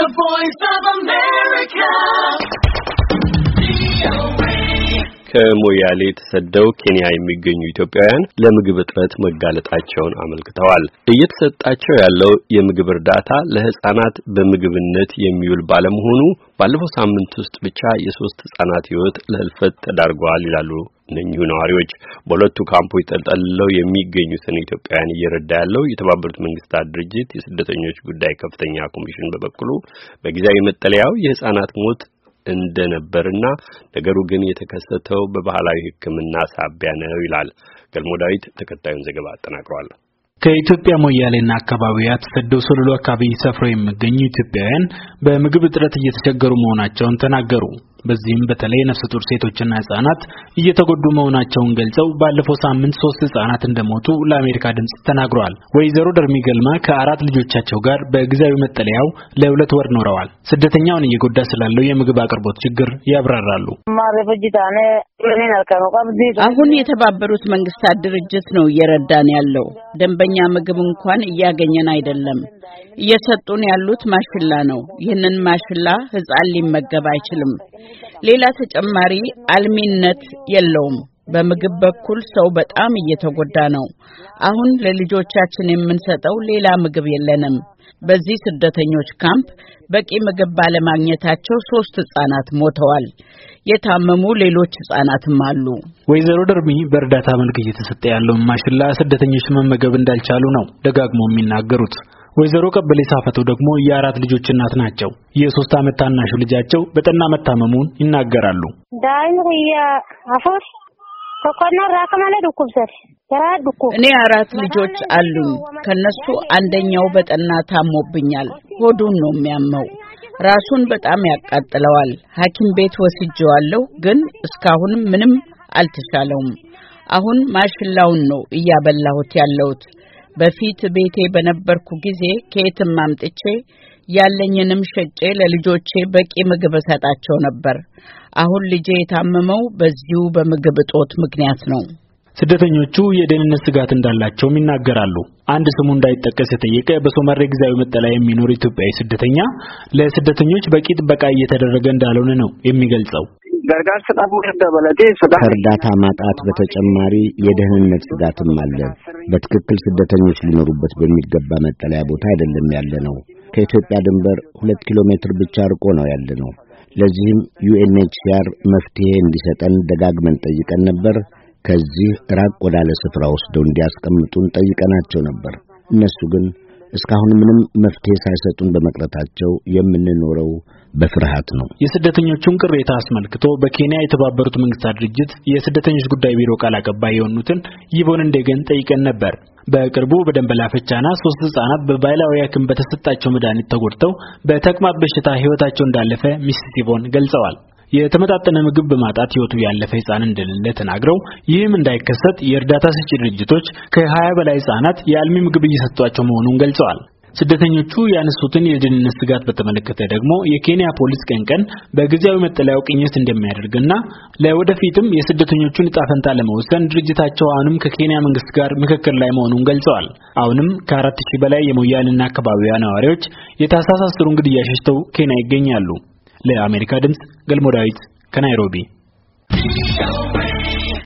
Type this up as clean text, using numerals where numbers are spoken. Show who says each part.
Speaker 1: The Voice of America.
Speaker 2: ከሞያሌ ተሰደው ኬንያ የሚገኙ ኢትዮጵያውያን ለምግብ እጥረት መጋለጣቸውን አመልክተዋል። እየተሰጣቸው ያለው የምግብ እርዳታ ለህፃናት በምግብነት የሚውል ባለመሆኑ ባለፈው ሳምንት ውስጥ ብቻ የ3 ህፃናት ህይወት ለህልፈት ተዳርጓል ይላሉ እነኚሁ ነዋሪዎች። በሁለቱ ካምፖች ተጠልለው የሚገኙትን ኢትዮጵያውያን እየረዳ ያለው የተባበሩት መንግስታት ድርጅት የስደተኞች ጉዳይ ከፍተኛ ኮሚሽን በበኩሉ በጊዜያዊ መጠለያው የህፃናት ሞት እንደነበርና ነገሩ ግን የተከሰተው በባህላዊ ሕክምና ሳቢያ ነው ይላል። ገልሞ ዳዊት ተከታዩን ዘገባ አጠናቅሯል።
Speaker 3: ከኢትዮጵያ ሞያሌና አካባቢዋ ተሰደው ሶሎሎ አካባቢ ሰፍረው የሚገኙ ኢትዮጵያውያን በምግብ እጥረት እየተቸገሩ መሆናቸውን ተናገሩ። በዚህም በተለይ ነፍሰ ጡር ሴቶችና ህፃናት እየተጎዱ መሆናቸውን ገልጸው ባለፈው ሳምንት 3 ህፃናት እንደሞቱ ለአሜሪካ ድምጽ ተናግረዋል። ወይዘሮ ደርሚ ገልማ ከ4 ልጆቻቸው ጋር በጊዜያዊ መጠለያው ለ2 ወር ኖረዋል። ስደተኛውን እየጎዳ ስላለው የምግብ አቅርቦት ችግር ያብራራሉ።
Speaker 4: አሁን የተባበሩት መንግስታት ድርጅት ነው እየረዳን ያለው። ደንበኛ ምግብ እንኳን እያገኘን አይደለም። እየሰጡን ያሉት ማሽላ ነው። ይህንን ማሽላ ህፃን ሊመገብ አይችልም። ሌላ ተጨማሪ አልሚነት የለውም። በምግብ በኩል ሰው በጣም እየተጎዳ ነው። አሁን ለልጆቻችን የምንሰጠው ሌላ ምግብ የለንም። በዚህ ስደተኞች ካምፕ በቂ ምግብ ባለማግኘታቸው 3 ህፃናት ሞተዋል። የታመሙ ሌሎች ህፃናትም አሉ።
Speaker 3: ወይዘሮ ደርሚ በእርዳታ መልክ እየተሰጠ ያለው ማሽላ ስደተኞች መመገብ እንዳልቻሉ ነው ደጋግሞ የሚናገሩት። ወይዘሮ ቀበሌ ሳፈቱ ደግሞ የ4 ልጆች እናት ናቸው። የ3 ዓመት ታናሹ ልጃቸው በጠና መታመሙን ይናገራሉ።
Speaker 4: እኔ 4 ልጆች አሉኝ። ከነሱ አንደኛው በጠና ታሞብኛል። ሆዱን ነው የሚያመው። ራሱን በጣም ያቃጥለዋል። ሐኪም ቤት ወስጄዋለሁ፣ ግን እስካሁን ምንም አልተሻለውም። አሁን ማሽላውን ነው እያበላሁት ያለሁት። በፊት ቤቴ በነበርኩ ጊዜ ከየትም አምጥቼ ያለኝንም ሸጬ ለልጆቼ በቂ ምግብ ሰጣቸው ነበር። አሁን ልጄ የታመመው በዚሁ በምግብ እጦት ምክንያት ነው።
Speaker 3: ስደተኞቹ የደህንነት ስጋት እንዳላቸውም ይናገራሉ። አንድ ስሙ እንዳይጠቀስ የጠየቀ በሶማሌ ጊዜያዊ መጠለያ የሚኖር ኢትዮጵያዊ ስደተኛ ለስደተኞች በቂ ጥበቃ እየተደረገ እንዳልሆነ ነው የሚገልጸው።
Speaker 5: ከእርዳታ ማጣት በተጨማሪ የደህንነት ስጋትም አለ። በትክክል ስደተኞች ሊኖሩበት በሚገባ መጠለያ ቦታ አይደለም ያለነው። ከኢትዮጵያ ድንበር 2 ኪሎ ሜትር ብቻ ርቆ ነው ያለነው። ለዚህም UNHCR መፍትሄ እንዲሰጠን ደጋግመን ጠይቀን ነበር። ከዚህ ራቅ ወዳለ ስፍራ ወስደው እንዲያስቀምጡን ጠይቀናቸው ነበር። እነሱ ግን እስካሁን ምንም መፍትሄ ሳይሰጡን በመቅረታቸው የምንኖረው በፍርሃት ነው።
Speaker 3: የስደተኞቹን ቅሬታ አስመልክቶ በኬንያ የተባበሩት መንግስታት ድርጅት የስደተኞች ጉዳይ ቢሮ ቃል አቀባይ የሆኑትን ይቦን እንደገን ጠይቀን ነበር። በቅርቡ በደንበላ ፈቻና 3 ህፃናት በባህላዊ ሕክምና በተሰጣቸው መድኃኒት ተጎድተው በተቅማጥ በሽታ ህይወታቸው እንዳለፈ ሚስስ ይቦን ገልጸዋል። የተመጣጠነ ምግብ በማጣት ህይወቱ ያለፈ ህፃን እንደሌለ ተናግረው ይህም እንዳይከሰት የእርዳታ ሰጪ ድርጅቶች ከ20 በላይ ህፃናት የአልሚ ምግብ እየሰጧቸው መሆኑን ገልጸዋል። ስደተኞቹ ያነሱትን የደህንነት ስጋት በተመለከተ ደግሞ የኬንያ ፖሊስ ቀን በጊዜያዊ መጠለያው ቅኝት እንደሚያደርግና ለወደፊትም የስደተኞቹን ዕጣ ፈንታ ለመወሰን ድርጅታቸው አሁንም ከኬንያ መንግስት ጋር ምክክር ላይ መሆኑን ገልጸዋል። አሁንም ከ4000 በላይ የሞያሌና አካባቢዋ ነዋሪዎች የታህሳስ 10 ግድያ ሸሽተው ኬንያ ይገኛሉ። ለአሜሪካ ድምጽ ገልሞ ዳዊት ከናይሮቢ